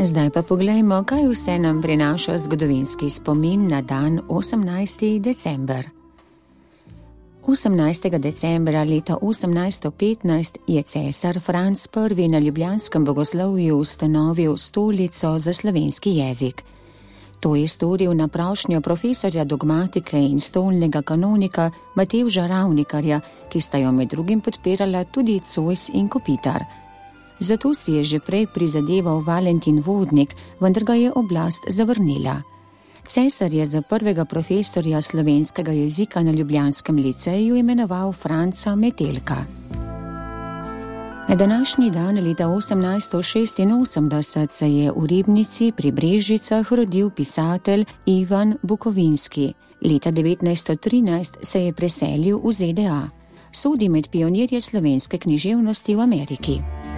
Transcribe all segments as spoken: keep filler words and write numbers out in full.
Zdaj pa poglejmo, kaj vse nam prinaša zgodovinski spomin na dan osemnajstega decembra. osemnajstega decembra leta osemnajststo petnajst je cesar Franc prvi na ljubljanskem bogoslovju ustanovil stolico za slovenski jezik. To je storil na prošnjo profesorja dogmatike in stolnega kanonika Matevža Ravnikarja, ki sta jo med drugim podpirala tudi Zois in Kopitar. Zato si je že prej prizadeval Valentin Vodnik, vendar ga je oblast zavrnila. Cesar je za prvega profesorja slovenskega jezika na ljubljanskem liceju imenoval Franca Metelka. Na današnji dan leta osemnajststo šestinosemdeset se je v Ribnici pri Brežicah rodil pisatelj Ivan Bukovinski. Leta devetnajststo trinajst se je preselil v Z D A. Sodi med pionirje slovenske književnosti v Ameriki.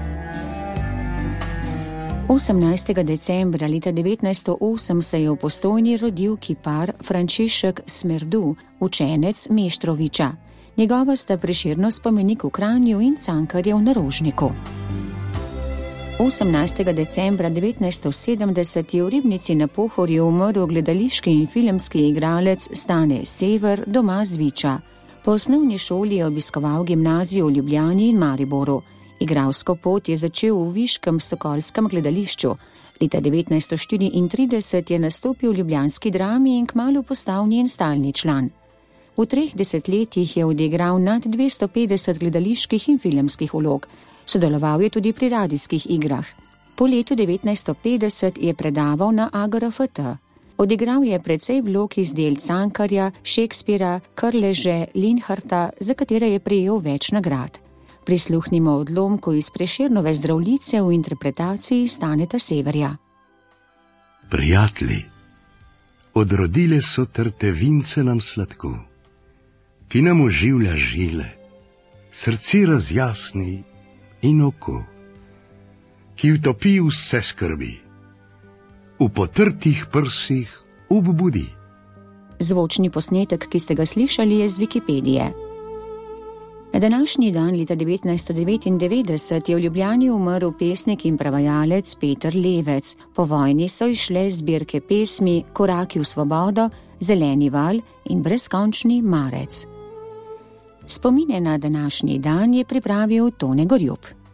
osemnajstega decembra leta devetnajststo osem se je v Postojni rodil kipar Frančišek Smerdu, učenec Meštroviča. Njegova sta Prešernov spomenik v Kranju in Cankarjev na Rožniku. osemnajstega decembra devetnajststo sedemdeset je v Ribnici na Pohorju umrl gledališki in filmski igralec Stane Sever, doma z Viča. Po osnovni šoli je obiskoval gimnazijo v Ljubljani in Mariboru. Igralsko pot je začel v viškem stokolskem gledališču. Leta devetnajststo štiriintrideset je nastopil v ljubljanski Drami in kmalu postal njen stalni član. V treh desetletjih je odigral nad dvesto petdeset gledaliških in filmskih vlog. Sodeloval je tudi pri radijskih igrah. Po letu devetnajststo petdeset je predaval na A G R F T. Odigral je precej vlog iz del Cankarja, Shakespeara, Krleže, Linharta, za katere je prejel več nagrad. Prisluhnimo odlomku iz Prešernove Zdravljice v interpretaciji Staneta Severja. Prijatelji, odrodile so trtevince nam sladko, ki nam oživlja žile, srce razjasni in oko, ki utopi vse skrbi, v potrtih prsih obbudi. Zvočni posnetek, ki ste ga slišali, je z Wikipedije. Na današnji dan leta devetnajststo devetindevetdeset je v Ljubljani umrl pesnik in prevajalec Peter Levec. Po vojni so izšle zbirke pesmi Koraki v svobodo, Zeleni val in Brezkončni marec. Spomine na današnji dan je pripravil Tone Gorjup.